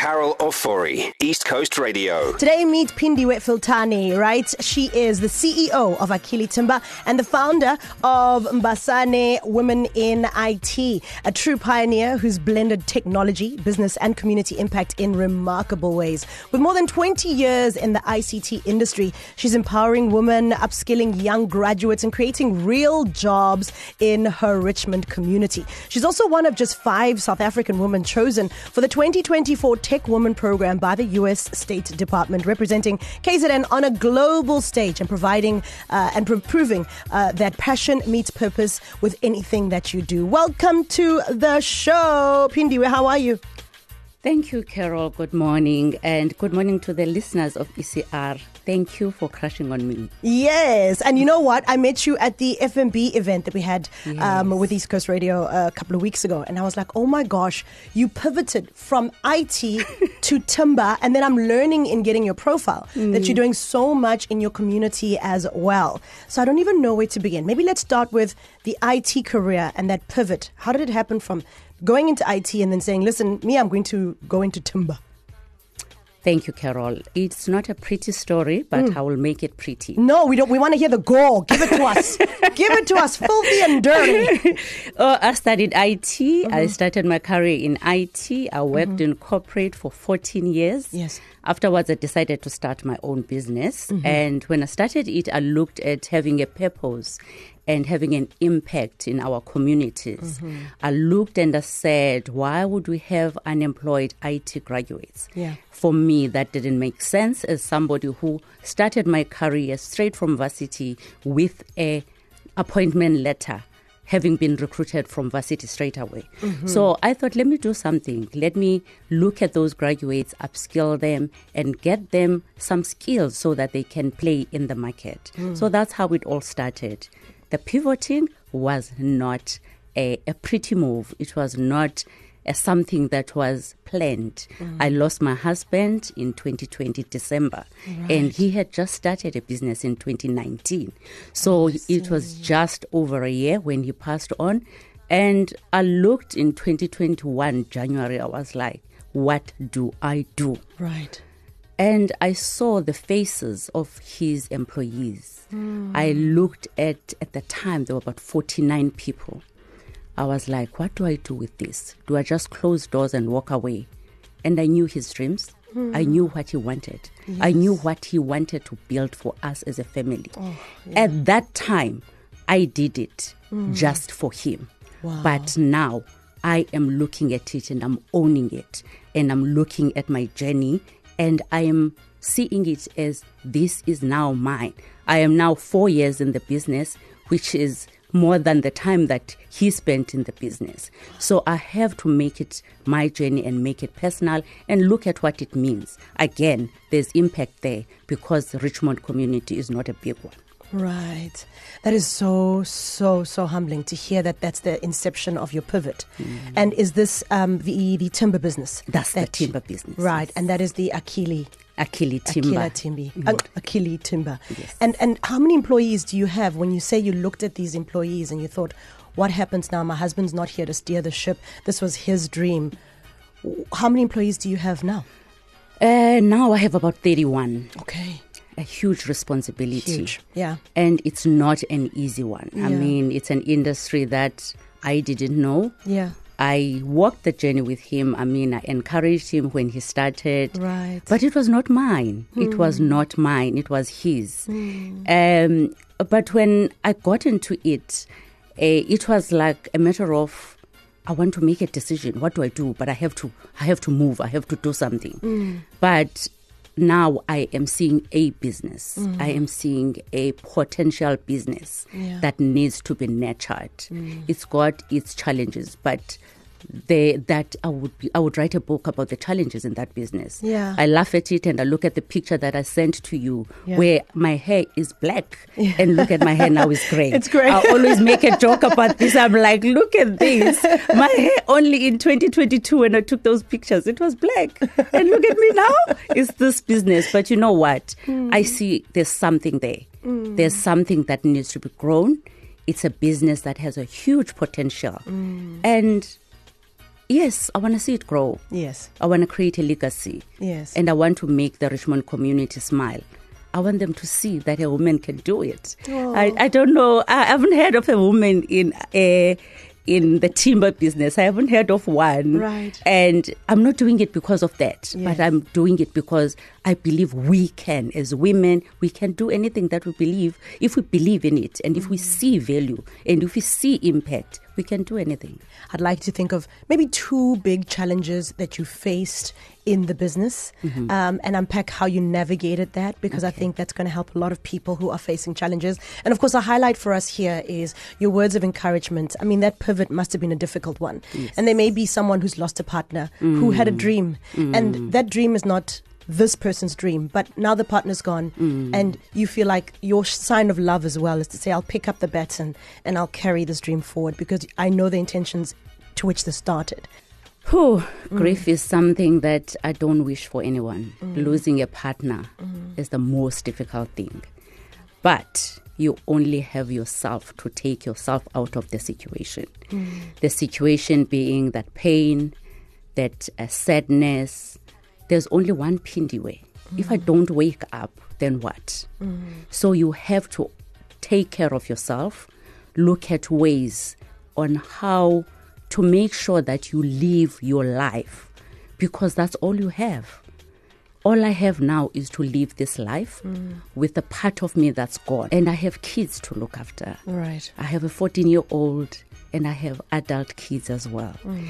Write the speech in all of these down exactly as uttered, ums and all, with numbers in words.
Carol Ofori, East Coast Radio. Today, meet Pindiwe Filtane, right? She is the C E O of Akili Timber and the founder of Mbasane Women in I T, a true pioneer who's blended technology, business, and community impact in remarkable ways. With more than twenty years in the I C T industry, she's empowering women, upskilling young graduates, and creating real jobs in her Richmond community. She's also one of just five South African women chosen for the twenty twenty-four Tech Woman program by the U S State Department, representing K Z N on a global stage and providing uh, and pro- proving uh, that passion meets purpose with anything that you do. Welcome to the show, Pindiwe. How are you? Thank you, Carol. Good morning. And good morning to the listeners of E C R. Thank you for crushing on me. Yes. And you know what? I met you at the F M B event that we had Yes. um, with East Coast Radio a couple of weeks ago. And I was like, oh my gosh, you pivoted from I T to timber. And then I'm learning in getting your profile mm. that you're doing so much in your community as well. So I don't even know where to begin. Maybe let's start with the I T career and that pivot. How did it happen from going into I T and then saying, listen, me, I'm going to go into timber? Thank you, Carol. It's not a pretty story, but mm. I will make it pretty. No, we don't. We want to hear the gore. Give it to us. Give it to us, filthy and dirty. Oh, I studied I T. Mm-hmm. I started my career in I T. I worked mm-hmm. in corporate for fourteen years. Yes. Afterwards, I decided to start my own business. Mm-hmm. And when I started it, I looked at having a purpose and having an impact in our communities. Mm-hmm. I looked and I said, why would we have unemployed I T graduates? Yeah. For me, that didn't make sense as somebody who started my career straight from varsity with a appointment letter, having been recruited from varsity straight away. Mm-hmm. So I thought, let me do something. Let me look at those graduates, upskill them, and get them some skills so that they can play in the market. Mm. So that's how it all started. The pivoting was not a, a pretty move. It was not a, something that was planned. Mm. I lost my husband in twenty twenty, December, right. and he had just started a business in twenty nineteen. So it was just over a year when he passed on. And I looked in twenty twenty-one, January, I was like, what do I do? Right. And I saw the faces of his employees. Mm. I looked at, at the time, there were about forty-nine people. I was like, what do I do with this? Do I just close doors and walk away? And I knew his dreams. Mm. I knew what he wanted. Yes. I knew what he wanted to build for us as a family. Oh, yeah. At that time, I did it mm. just for him. Wow. But now I am looking at it and I'm owning it. And I'm looking at my journey and I am seeing it as this is now mine. I am now four years in the business, which is more than the time that he spent in the business. So I have to make it my journey and make it personal and look at what it means. Again, there's impact there because the Richmond community is not a big one. Right. That is so, so, so humbling to hear that that's the inception of your pivot. Mm. And is this um, the the timber business? That's that, the timber business. Right. Yes. And that is the Akili. Akili Timber. Akila Timbi. Mm. Uh, Akili Timber. Yes. And, and how many employees do you have when you say you looked at these employees and you thought, what happens now? My husband's not here to steer the ship. This was his dream. How many employees do you have now? Uh, now I have about thirty-one. Okay. A huge responsibility. Huge, yeah. And it's not an easy one. Yeah. I mean, it's an industry that I didn't know. Yeah. I walked the journey with him. I mean, I encouraged him when he started. Right. But it was not mine. Mm. It was not mine. It was his. Mm. Um, but when I got into it, uh, it was like a matter of, I want to make a decision. What do I do? But I have to, I have to move. I have to do something. Mm. But now I am seeing a business. Mm. I am seeing a potential business yeah. that needs to be nurtured. Mm. It's got its challenges, but they, that I would be, I would write a book about the challenges in that business. Yeah. I laugh at it and I look at the picture that I sent to you yeah. where my hair is black yeah. and look at my hair now is grey. It's grey. I always make a joke about this. I'm like, look at this. My hair only in twenty twenty-two when I took those pictures, it was black. And look at me now. It's this business. But you know what? Mm. I see there's something there. Mm. There's something that needs to be grown. It's a business that has a huge potential. Mm. And yes, I want to see it grow. Yes. I want to create a legacy. Yes. And I want to make the Richmond community smile. I want them to see that a woman can do it. Oh. I, I don't know. I haven't heard of a woman in a, in the timber business. I haven't heard of one. Right. And I'm not doing it because of that, Yes. but I'm doing it because I believe we can, as women, we can do anything that we believe if we believe in it. And if we see value and if we see impact, we can do anything. I'd like to think of maybe two big challenges that you faced in the business mm-hmm. um, and unpack how you navigated that, because okay. I think that's going to help a lot of people who are facing challenges. And of course, a highlight for us here is your words of encouragement. I mean, that pivot must have been a difficult one. Yes. And there may be someone who's lost a partner mm. who had a dream mm. and that dream is not this person's dream, but now the partner's gone mm. and you feel like your sign of love as well is to say, I'll pick up the baton and I'll carry this dream forward because I know the intentions to which this started. Whew, mm. Grief is something that I don't wish for anyone. Mm. Losing a partner mm. is the most difficult thing. But you only have yourself to take yourself out of the situation. Mm. The situation being that pain, that uh, sadness. There's only one Pindiwe. Mm. If I don't wake up, then what? Mm. So you have to take care of yourself, look at ways on how to make sure that you live your life, because that's all you have. All I have now is to live this life mm. with the part of me that's gone. And I have kids to look after. Right. I have a fourteen-year-old and I have adult kids as well. Mm.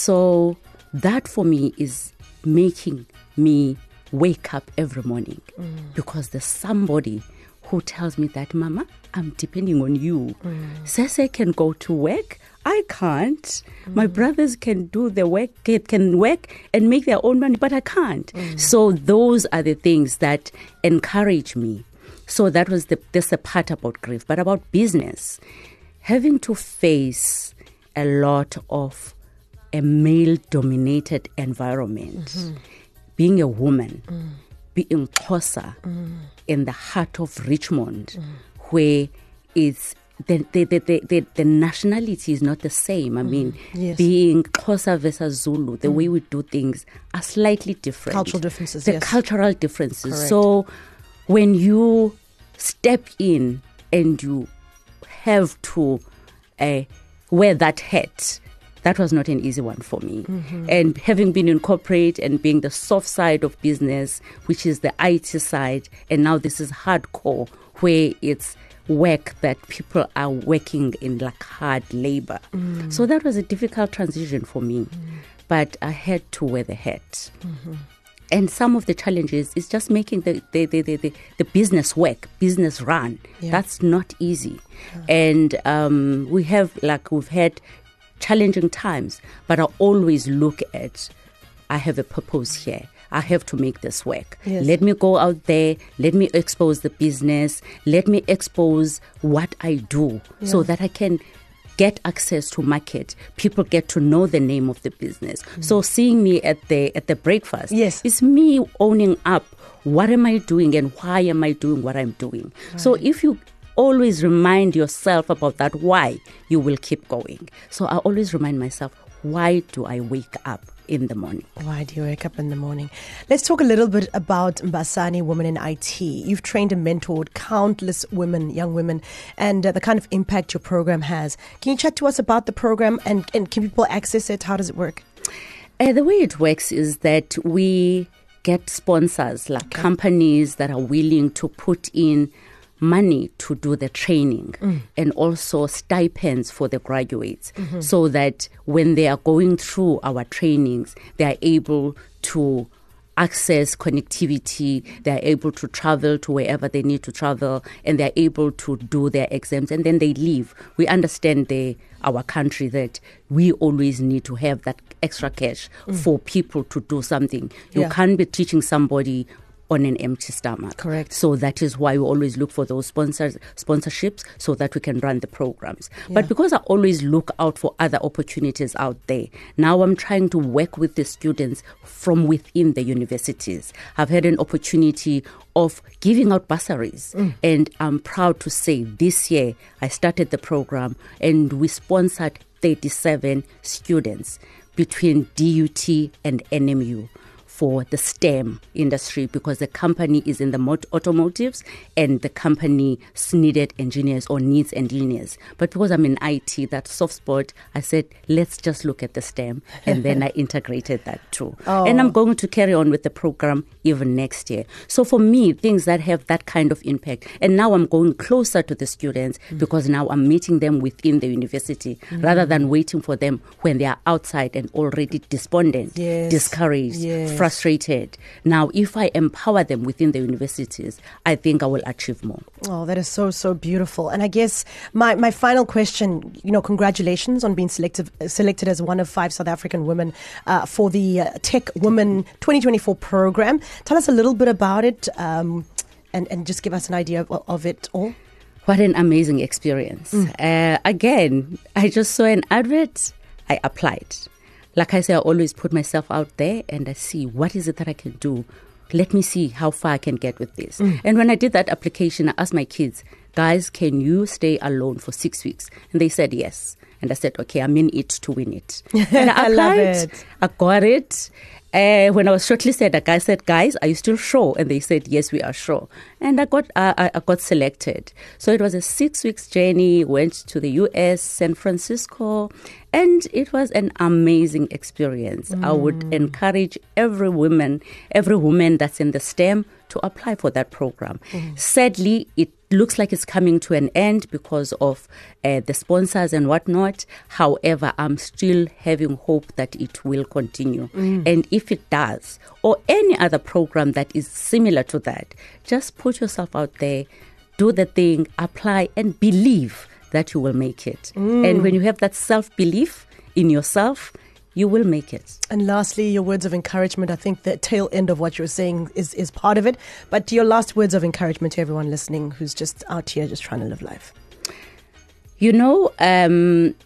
So that for me is making me wake up every morning mm. because there's somebody who tells me that, Mama, I'm depending on you. Mm. Sese can go to work. I can't. Mm. My brothers can do the work, can work and make their own money, but I can't. Mm. So those are the things that encourage me. So that was the, that's the part about grief. But about business, having to face a lot of a male-dominated environment, mm-hmm. being a woman, mm. being Xhosa mm. in the heart of Richmond, mm. where it's the the, the, the, the the nationality is not the same. I mm. mean, yes. being Xhosa versus Zulu, the mm. way we do things are slightly different. Cultural differences, The yes. cultural differences. Correct. So when you step in and you have to uh, wear that hat, that was not an easy one for me. Mm-hmm. And having been in corporate and being the soft side of business, which is the I T side, and now this is hardcore, where it's work that people are working in like hard labor. Mm. So that was a difficult transition for me. Mm. But I had to wear the hat. Mm-hmm. And some of the challenges is just making the the, the, the, the, the business work, business run. Yeah. That's not easy. Yeah. And um, we have, like, we've had challenging times, but I always look at, I have a purpose here. I have to make this work. Yes. Let me go out there. Let me expose the business. Let me expose what I do yeah. so that I can get access to market. People get to know the name of the business. Mm. So seeing me at the at the breakfast, yes. it's me owning up. What am I doing and why am I doing what I'm doing? Right. So if you always remind yourself about that why, you will keep going. So I always remind myself, why do I wake up in the morning? Why do you wake up in the morning? Let's talk a little bit about Mbasane Women in I T. You've trained and mentored countless women, young women, and uh, the kind of impact your program has. Can you chat to us about the program and, and can people access it? How does it work? Uh, the way it works is that we get sponsors, like okay. companies that are willing to put in money to do the training mm. and also stipends for the graduates mm-hmm. so that when they are going through our trainings, they are able to access connectivity, they are able to travel to wherever they need to travel, and they are able to do their exams, and then they leave. We understand the, our country that we always need to have that extra cash mm. for people to do something. You yeah. can't be teaching somebody on an empty stomach. Correct. So that is why we always look for those sponsors, sponsorships so that we can run the programs. Yeah. But because I always look out for other opportunities out there, now I'm trying to work with the students from within the universities. I've had an opportunity of giving out bursaries. Mm. And I'm proud to say this year I started the program and we sponsored thirty-seven students. between D U T and N M U for the STEM industry, because the company is in the mot- automotives and the company needed engineers or needs engineers. But because I'm in I T, that soft spot, I said, let's just look at the STEM. And then I integrated that too. Oh. And I'm going to carry on with the program even next year. So for me, things that have that kind of impact. And now I'm going closer to the students mm. because now I'm meeting them within the university mm. rather than waiting for them when they are outside and already despondent, yes. discouraged, yes. frustrated. Now, if I empower them within the universities, I think I will achieve more. Oh, that is so, so beautiful. And I guess my, my final question, you know, congratulations on being selected selected as one of five South African women uh, for the uh, Tech Women twenty twenty-four program. Tell us a little bit about it um, and, and just give us an idea of, of it all. What an amazing experience. Mm. Uh, again, I just saw an advert, I applied. Like I say, I always put myself out there and I see what is it that I can do. Let me see how far I can get with this. Mm. And when I did that application, I asked my kids, guys, can you stay alone for six weeks? And they said yes. And I said, okay, I'm in it to win it. And I applied, I love it. I got it. Uh, when I was shortlisted, a guy said, guys, are you still sure? And they said, yes, we are sure. And I got uh, I got selected. So it was a six weeks journey, went to the U S, San Francisco, and it was an amazing experience. Mm. I would encourage every woman, every woman that's in the STEM to apply for that program. Mm. Sadly, it looks like it's coming to an end because of uh, the sponsors and whatnot. However, I'm still having hope that it will continue. Mm. And if it does, or any other program that is similar to that, just put yourself out there, do the thing, apply, and believe that you will make it. Mm. And when you have that self-belief in yourself, you will make it. And lastly, your words of encouragement. I think the tail end of what you're saying is, is part of it. But your last words of encouragement to everyone listening who's just out here just trying to live life. You know, um,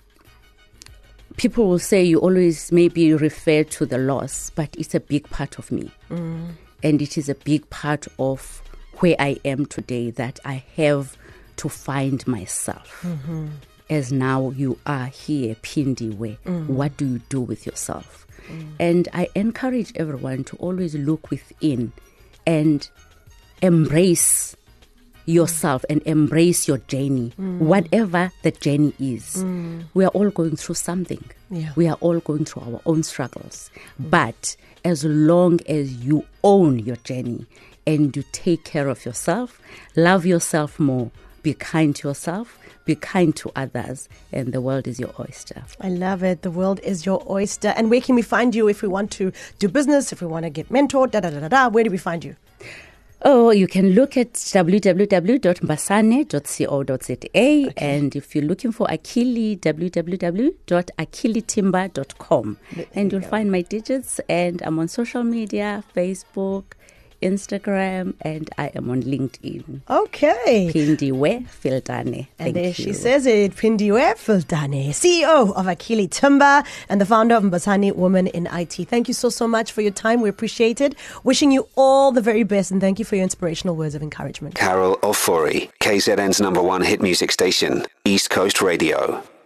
people will say you always maybe refer to the loss, but it's a big part of me. Mm. And it is a big part of where I am today, that I have to find myself. Mm-hmm. As now you are here, Pindiwe, mm. what do you do with yourself? Mm. And I encourage everyone to always look within and embrace yourself and embrace your journey, mm. whatever the journey is. Mm. We are all going through something. Yeah. We are all going through our own struggles. Mm. But as long as you own your journey and you take care of yourself, love yourself more, be kind to yourself, be kind to others, and the world is your oyster. I love it. The world is your oyster. And where can we find you if we want to do business, if we want to get mentored, da da da da da? Where do we find you? Oh, you can look at w w w dot mbasane dot co dot za. Okay. And if you're looking for Akili, w w w dot akili timber dot com. And you'll find my digits. And I'm on social media, Facebook, Instagram, and I am on LinkedIn. Okay. Pindiwe Filtane. And there you. She says it, Pindiwe Filtane, C E O of Akili Timber and the founder of Mbasane Women in I T. Thank you so, so much for your time. We appreciate it. Wishing you all the very best, and thank you for your inspirational words of encouragement. Carol Ofori, K Z N's number one hit music station, East Coast Radio.